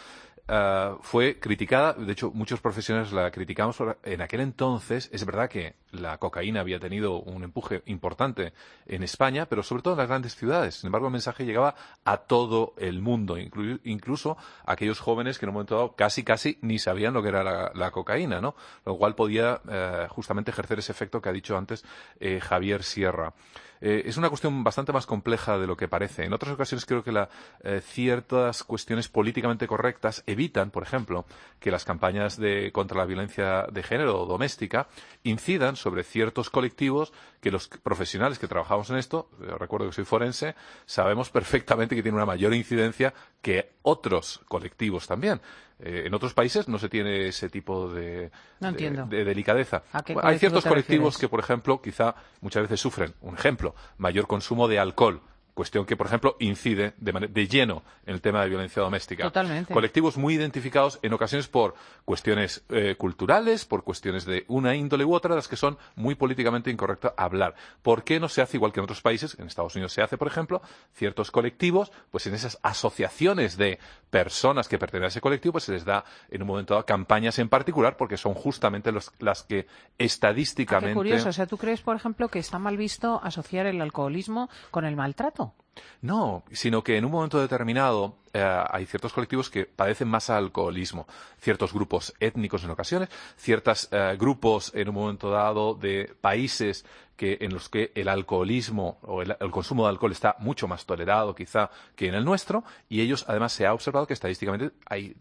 Fue criticada, de hecho muchos profesionales la criticamos. En aquel entonces es verdad que la cocaína había tenido un empuje importante en España, pero sobre todo en las grandes ciudades. Sin embargo, el mensaje llegaba a todo el mundo, incluso a aquellos jóvenes que en un momento dado casi ni sabían lo que era la cocaína, ¿no? Lo cual podía justamente ejercer ese efecto que ha dicho antes Javier Sierra. es una cuestión bastante más compleja de lo que parece. En otras ocasiones creo que ciertas cuestiones políticamente correctas evitan, por ejemplo, que las campañas contra la violencia de género o doméstica incidan sobre ciertos colectivos que los profesionales que trabajamos en esto, recuerdo que soy forense, sabemos perfectamente que tiene una mayor incidencia que otros colectivos también. En otros países no se tiene ese tipo de delicadeza. Hay ciertos colectivos que, por ejemplo, quizá muchas veces sufren, un ejemplo, mayor consumo de alcohol. Cuestión que, por ejemplo, incide de lleno en el tema de violencia doméstica. Totalmente. Colectivos muy identificados en ocasiones por cuestiones culturales, por cuestiones de una índole u otra, de las que son muy políticamente incorrectas hablar. ¿Por qué no se hace igual que en otros países? En Estados Unidos se hace, por ejemplo, ciertos colectivos, pues en esas asociaciones de personas que pertenecen a ese colectivo, pues se les da en un momento dado campañas en particular, porque son justamente las que estadísticamente... Qué curioso. O sea, ¿tú crees, por ejemplo, que está mal visto asociar el alcoholismo con el maltrato? No, sino que en un momento determinado hay ciertos colectivos que padecen más alcoholismo, ciertos grupos étnicos en ocasiones, ciertos grupos en un momento dado de países en los que el alcoholismo o el consumo de alcohol está mucho más tolerado quizá que en el nuestro, y ellos además se ha observado que estadísticamente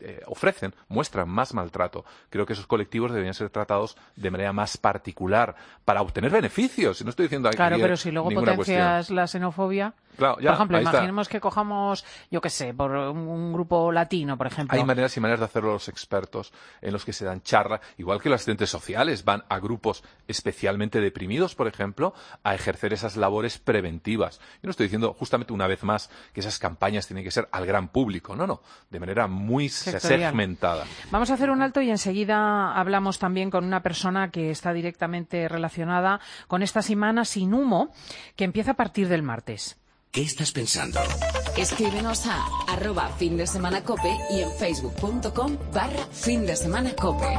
muestran más maltrato. Creo que esos colectivos deberían ser tratados de manera más particular para obtener beneficios. No estoy diciendo aquí pero si luego potencias cuestión. La xenofobia... Claro, ya, por ejemplo, imaginemos que cojamos, yo qué sé, por un grupo latino, por ejemplo. Hay maneras y maneras de hacerlo los expertos, en los que se dan charla, igual que los asistentes sociales van a grupos especialmente deprimidos, por ejemplo, a ejercer esas labores preventivas. Yo no estoy diciendo, justamente una vez más, que esas campañas tienen que ser al gran público, no, de manera muy segmentada. Vamos a hacer un alto y enseguida hablamos también con una persona que está directamente relacionada con esta semana sin humo, que empieza a partir del martes. ¿Qué estás pensando? Escríbenos a @findesemanacope y en facebook.com/findesemanacope.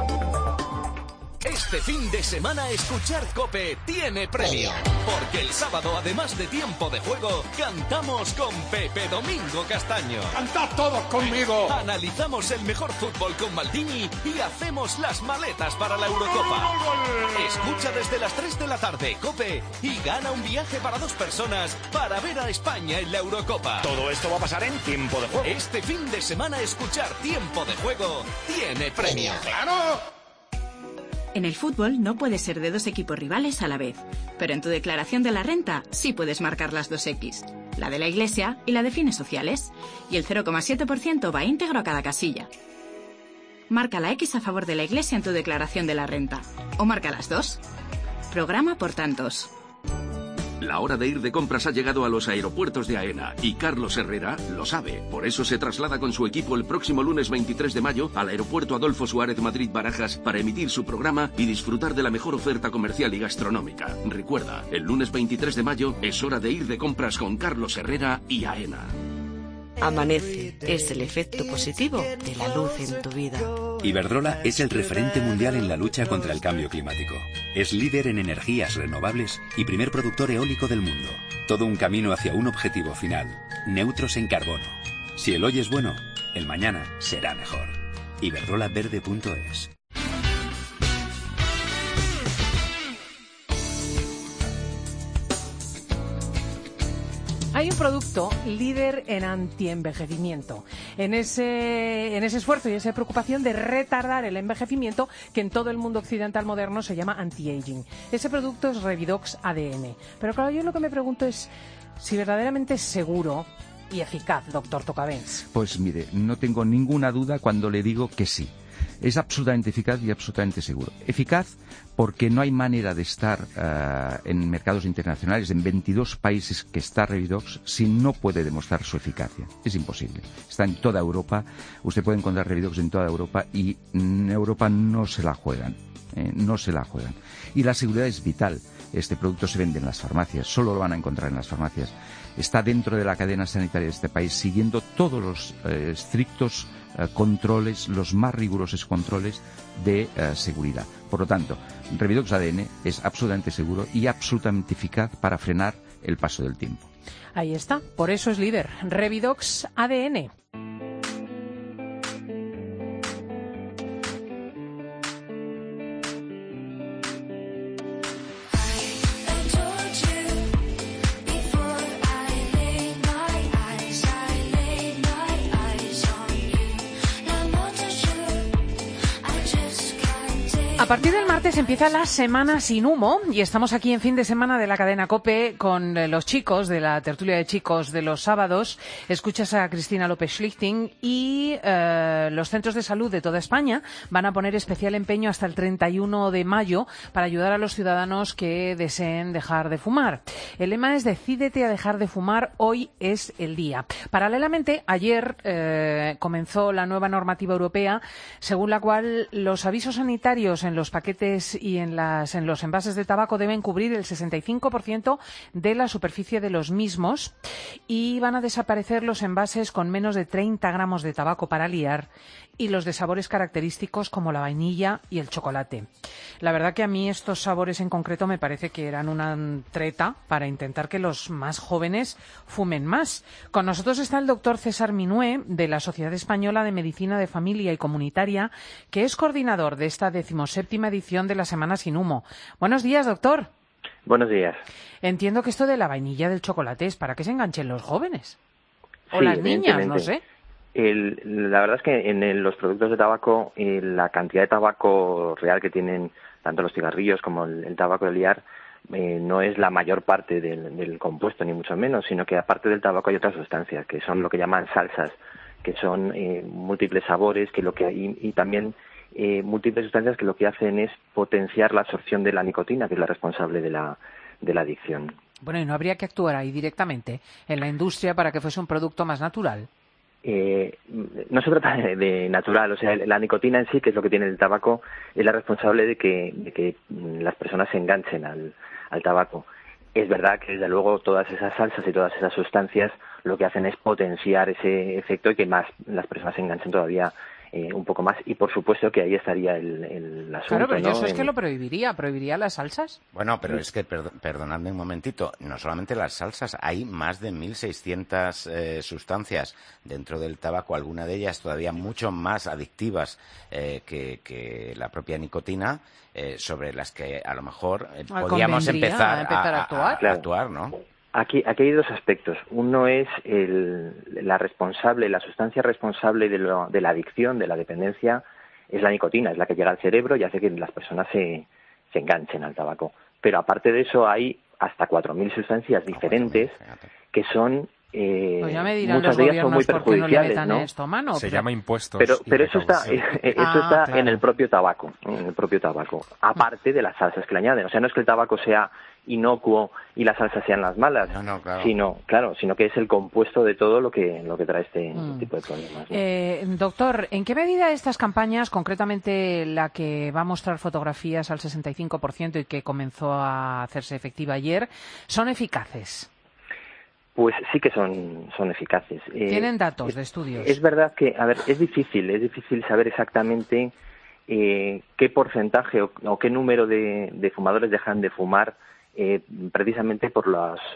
Este fin de semana escuchar COPE tiene premio, porque el sábado, además de tiempo de juego, cantamos con Pepe Domingo Castaño. ¡Cantad todos conmigo! Analizamos el mejor fútbol con Maldini y hacemos las maletas para la Eurocopa. Escucha desde las 3 de la tarde COPE y gana un viaje para 2 personas para ver a España en la Eurocopa. Todo esto va a pasar en tiempo de juego. Este fin de semana escuchar tiempo de juego tiene premio. ¡Claro! En el fútbol no puedes ser de 2 equipos rivales a la vez, pero en tu declaración de la renta sí puedes marcar las 2 X, la de la Iglesia y la de fines sociales, y el 0,7% va íntegro a cada casilla. Marca la X a favor de la Iglesia en tu declaración de la renta, o marca las 2. Programa por tantos. La hora de ir de compras ha llegado a los aeropuertos de AENA y Carlos Herrera lo sabe. Por eso se traslada con su equipo el próximo lunes 23 de mayo al aeropuerto Adolfo Suárez Madrid-Barajas para emitir su programa y disfrutar de la mejor oferta comercial y gastronómica. Recuerda, el lunes 23 de mayo es hora de ir de compras con Carlos Herrera y AENA. Amanece es el efecto positivo de la luz en tu vida. Iberdrola es el referente mundial en la lucha contra el cambio climático. Es líder en energías renovables y primer productor eólico del mundo. Todo un camino hacia un objetivo final, neutros en carbono. Si el hoy es bueno, el mañana será mejor. Iberdrolaverde.es. Hay un producto líder en antienvejecimiento, en ese esfuerzo y esa preocupación de retardar el envejecimiento que en todo el mundo occidental moderno se llama anti-aging. Ese producto es Revidox ADN. Pero claro, yo lo que me pregunto es si verdaderamente es seguro y eficaz, doctor Tocavens. Pues mire, no tengo ninguna duda cuando le digo que sí. Es absolutamente eficaz y absolutamente seguro. Eficaz porque no hay manera de estar en mercados internacionales, en 22 países que está Revidox, si no puede demostrar su eficacia. Es imposible. Está en toda Europa. Usted puede encontrar Revidox en toda Europa y en Europa no se la juegan. No se la juegan. Y la seguridad es vital. Este producto se vende en las farmacias. Solo lo van a encontrar en las farmacias. Está dentro de la cadena sanitaria de este país, siguiendo todos los estrictos controles, los más rigurosos controles de seguridad. Por lo tanto, Revidox ADN es absolutamente seguro y absolutamente eficaz para frenar el paso del tiempo. Ahí está, por eso es líder. Revidox ADN. partir del martes empieza la semana sin humo y estamos aquí en fin de semana de la cadena COPE con los chicos de la tertulia de chicos de los sábados. Escuchas a Cristina López Schlichting y los centros de salud de toda España van a poner especial empeño hasta el 31 de mayo para ayudar a los ciudadanos que deseen dejar de fumar. El lema es Decídete a dejar de fumar, hoy es el día. Paralelamente, ayer comenzó la nueva normativa europea según la cual los avisos sanitarios en los paquetes y en los envases de tabaco deben cubrir el 65% de la superficie de los mismos y van a desaparecer los envases con menos de 30 gramos de tabaco para liar y los de sabores característicos como la vainilla y el chocolate. La verdad que a mí estos sabores en concreto me parece que eran una treta para intentar que los más jóvenes fumen más. Con nosotros está el doctor César Minué, de la Sociedad Española de Medicina de Familia y Comunitaria, que es coordinador de esta 17ª edición de la Semana Sin Humo. Buenos días, doctor. Buenos días. Entiendo que esto de la vainilla del chocolate es para que se enganchen los jóvenes. O sí, las niñas, no sé. La verdad es que en los productos de tabaco, la cantidad de tabaco real que tienen tanto los cigarrillos como el tabaco de liar no es la mayor parte del compuesto, ni mucho menos, sino que aparte del tabaco hay otras sustancias, que son lo que llaman salsas, que son múltiples sabores y también múltiples sustancias que lo que hacen es potenciar la absorción de la nicotina, que es la responsable de la adicción. Bueno, ¿y no habría que actuar ahí directamente en la industria para que fuese un producto más natural? No se trata de natural, o sea, la nicotina en sí, que es lo que tiene el tabaco, es la responsable de que las personas se enganchen al tabaco. Es verdad que desde luego todas esas salsas y todas esas sustancias lo que hacen es potenciar ese efecto y que más las personas se enganchen todavía un poco más, y por supuesto que ahí estaría el asunto. Claro, pero ¿no? yo eso es que lo prohibiría las salsas. Bueno, pero es que, perdonadme un momentito, no solamente las salsas, hay más de 1.600 sustancias dentro del tabaco, alguna de ellas todavía mucho más adictivas que la propia nicotina, sobre las que a lo mejor podríamos empezar a actuar, ¿no? Aquí hay dos aspectos. Uno es la sustancia responsable de la adicción, de la dependencia, es la nicotina, es la que llega al cerebro y hace que las personas se enganchen al tabaco. Pero aparte de eso hay hasta 4.000 sustancias diferentes que son pues ya me dirán muchas los de ellas son muy perjudiciales, no le metan esto a mano. Se llama impuestos. Pero eso está claro. en el propio tabaco, aparte de las salsas que le añaden. O sea, no es que el tabaco sea inocuo y las salsas sean las malas, claro. sino que es el compuesto de todo lo que trae este tipo de problemas, ¿no? Doctor, ¿en qué medida estas campañas, concretamente la que va a mostrar fotografías al 65% y que comenzó a hacerse efectiva ayer, son eficaces? Pues sí que son eficaces. ¿Tienen datos de estudios? Es verdad que, es difícil saber exactamente qué porcentaje o qué número de fumadores dejan de fumar precisamente por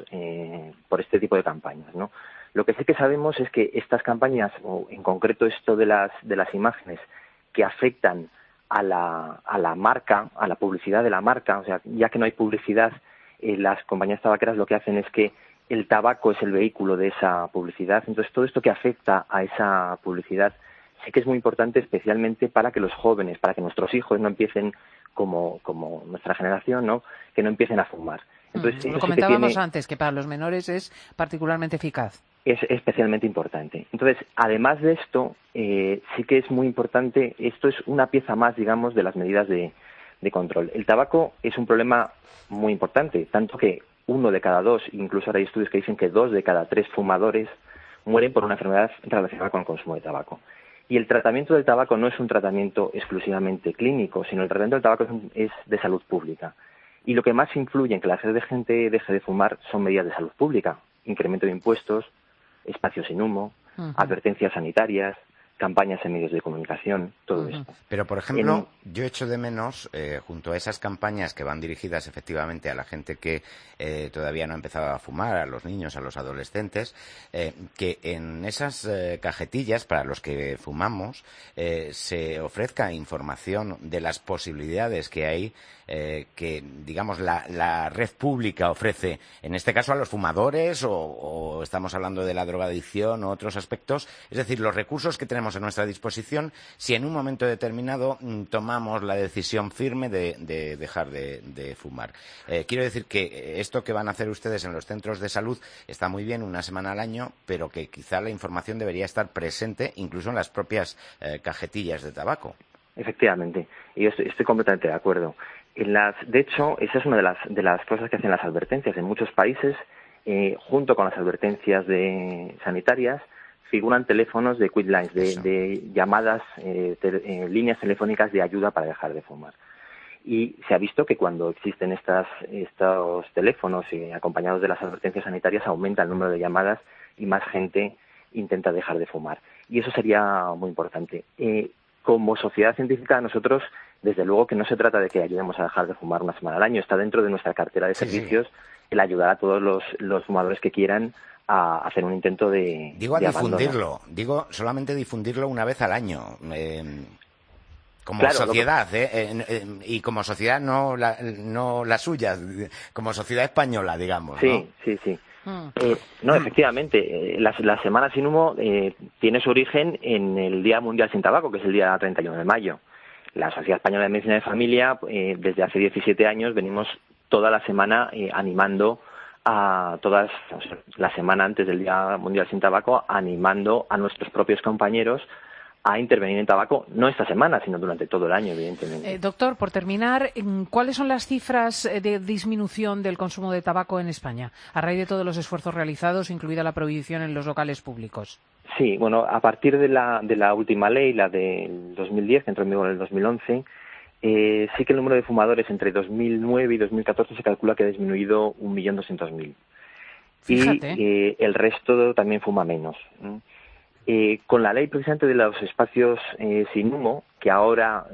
este tipo de campañas, ¿no? Lo que sí que sabemos es que estas campañas, o en concreto esto de las imágenes que afectan a la marca, a la publicidad de la marca, o sea, ya que no hay publicidad, las compañías tabaqueras lo que hacen es que el tabaco es el vehículo de esa publicidad. Entonces, todo esto que afecta a esa publicidad sí que es muy importante, especialmente para que los jóvenes, para que nuestros hijos no empiecen como nuestra generación, ¿no? Que no empiecen a fumar. Entonces, lo comentábamos antes, que para los menores es particularmente eficaz. Es especialmente importante. Entonces, además de esto, sí que es muy importante, esto es una pieza más, digamos, de las medidas de control. El tabaco es un problema muy importante, tanto que 1 de cada 2, incluso ahora hay estudios que dicen que 2 de cada 3 fumadores mueren por una enfermedad relacionada con el consumo de tabaco. Y el tratamiento del tabaco no es un tratamiento exclusivamente clínico, sino el tratamiento del tabaco es de salud pública. Y lo que más influye en que la gente deje de fumar son medidas de salud pública, incremento de impuestos, espacios sin humo, advertencias sanitarias, campañas en medios de comunicación, todo esto. Pero, por ejemplo, yo echo de menos, junto a esas campañas que van dirigidas efectivamente a la gente que todavía no ha empezado a fumar, a los niños, a los adolescentes, que en esas cajetillas para los que fumamos se ofrezca información de las posibilidades que hay, que, digamos, la red pública ofrece, en este caso a los fumadores, o estamos hablando de la drogadicción o otros aspectos, es decir, los recursos que tenemos tenemos a nuestra disposición si en un momento determinado tomamos la decisión firme de dejar de fumar. Quiero decir que esto que van a hacer ustedes en los centros de salud está muy bien, una semana al año, pero que quizá la información debería estar presente incluso en las propias cajetillas de tabaco. Efectivamente, y yo estoy completamente de acuerdo. De hecho, esa es una de las cosas que hacen las advertencias. En muchos países, junto con las advertencias sanitarias, figuran teléfonos de quick lines, de llamadas, líneas telefónicas de ayuda para dejar de fumar. Y se ha visto que cuando existen estos teléfonos acompañados de las advertencias sanitarias, aumenta el número de llamadas y más gente intenta dejar de fumar. Y eso sería muy importante. Como sociedad científica, nosotros, desde luego que no se trata de que ayudemos a dejar de fumar una semana al año, está dentro de nuestra cartera de servicios el ayudar a todos los fumadores que quieran a hacer un intento de difundirlo, solamente difundirlo una vez al año. Como sociedad, y como sociedad no la suya, como sociedad española, digamos. Sí, ¿no? Sí. No, efectivamente, la Semana Sin Humo tiene su origen en el Día Mundial Sin Tabaco, que es el día 31 de mayo. La Sociedad Española de Medicina de Familia, desde hace 17 años, venimos toda la semana animando la semana antes del Día Mundial Sin Tabaco, animando a nuestros propios compañeros a intervenir en tabaco, no esta semana, sino durante todo el año, evidentemente. Doctor, por terminar, ¿cuáles son las cifras de disminución del consumo de tabaco en España, a raíz de todos los esfuerzos realizados, incluida la prohibición en los locales públicos? Sí, bueno, a partir de la última ley, la del 2010, que entró en vigor en el 2011, sí que el número de fumadores entre 2009 y 2014 se calcula que ha disminuido 1.200.000. Y el resto también fuma menos. Con la ley precisamente de los espacios sin humo, que ahora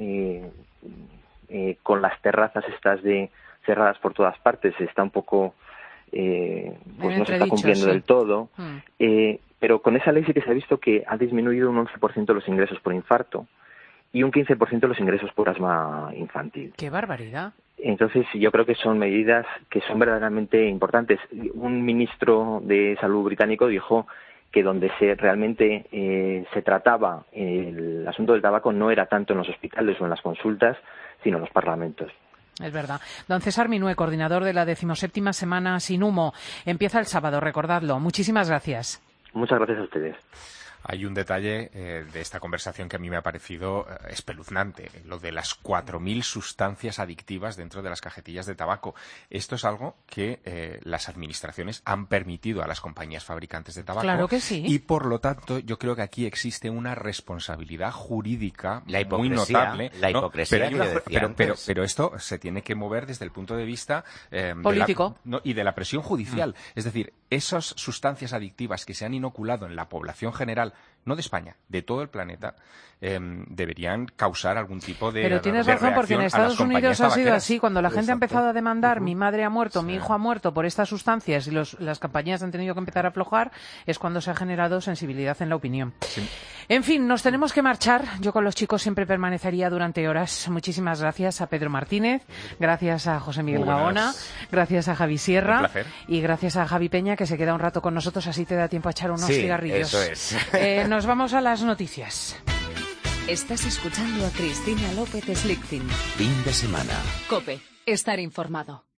con las terrazas estas cerradas por todas partes está un poco no se está cumpliendo del todo, pero con esa ley sí que se ha visto que ha disminuido un 11% los ingresos por infarto y un 15% los ingresos por asma infantil. ¡Qué barbaridad! Entonces, yo creo que son medidas que son verdaderamente importantes. Un ministro de Salud británico dijo que donde realmente se trataba el asunto del tabaco no era tanto en los hospitales o en las consultas, sino en los parlamentos. Es verdad. Don César Minué, coordinador de la 17ª Semana Sin Humo. Empieza el sábado, recordadlo. Muchísimas gracias. Muchas gracias a ustedes. Hay un detalle de esta conversación que a mí me ha parecido espeluznante, lo de las 4.000 sustancias adictivas dentro de las cajetillas de tabaco. Esto es algo que las administraciones han permitido a las compañías fabricantes de tabaco. Claro que sí. Y por lo tanto, yo creo que aquí existe una responsabilidad jurídica muy notable. La hipocresía, pero esto se tiene que mover desde el punto de vista político y de la presión judicial. Es decir, esas sustancias adictivas que se han inoculado en la población general, no de España, de todo el planeta, deberían causar algún tipo de Pero tienes razón, porque en Estados Unidos ha sido así. Cuando la gente ha empezado a demandar, mi madre ha muerto, mi hijo ha muerto por estas sustancias y las compañías han tenido que empezar a aflojar, es cuando se ha generado sensibilidad en la opinión. Sí. En fin, nos tenemos que marchar. Yo con los chicos siempre permanecería durante horas. Muchísimas gracias a Pedro Martínez, gracias a José Miguel Gaona, gracias a Javi Sierra y gracias a Javi Peña, que se queda un rato con nosotros, así te da tiempo a echar unos cigarrillos. Eso es. Nos vamos a las noticias. Estás escuchando a Cristina López Slichting. Fin de semana. COPE. Estar informado.